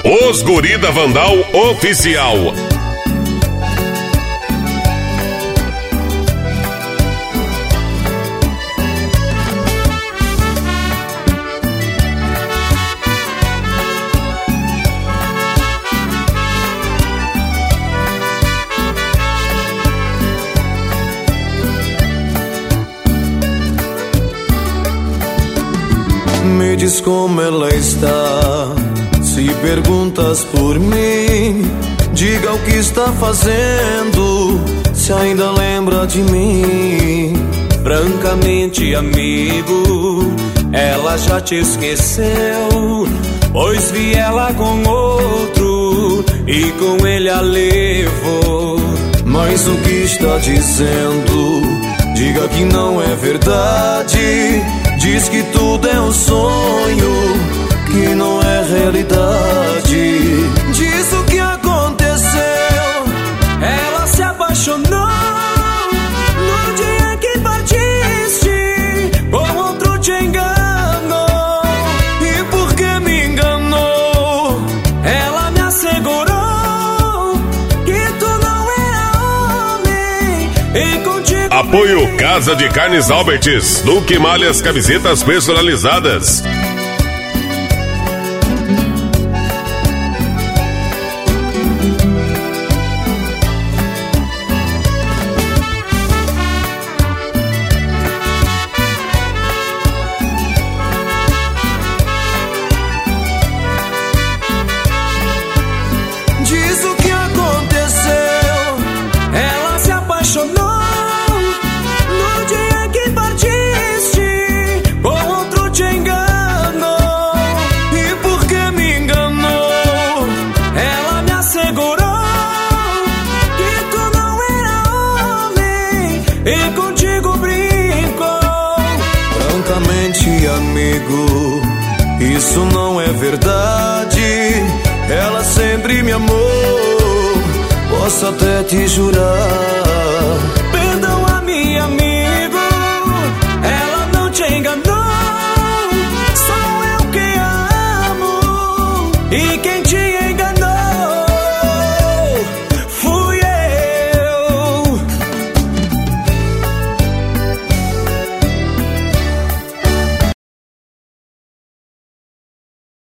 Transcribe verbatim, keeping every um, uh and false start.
Os Guri da Vandal Oficial. Me diz como ela está. Se perguntas por mim, diga o que está fazendo, se ainda lembra de mim. Francamente, amigo, ela já te esqueceu, pois vi ela com outro e com ele a levou. Mas o que está dizendo? Diga que não é verdade. Diz que tudo é um sonho, que não é realidade. Diz o que aconteceu. Ela se apaixonou no dia que partiste, com outro te enganou. E por que me enganou? Ela me assegurou que tu não era homem e contigo. Apoio Casa de Carnes Albertes, Duque Malhas, camisetas personalizadas. Diz o que aconteceu. Ela se apaixonou no dia que partiste, com outro te enganou. E por que me enganou? Ela me assegurou que tu não era homem e contigo brincou. Francamente, amigo, isso não é verdade. Ela sempre me amou, posso até te jurar.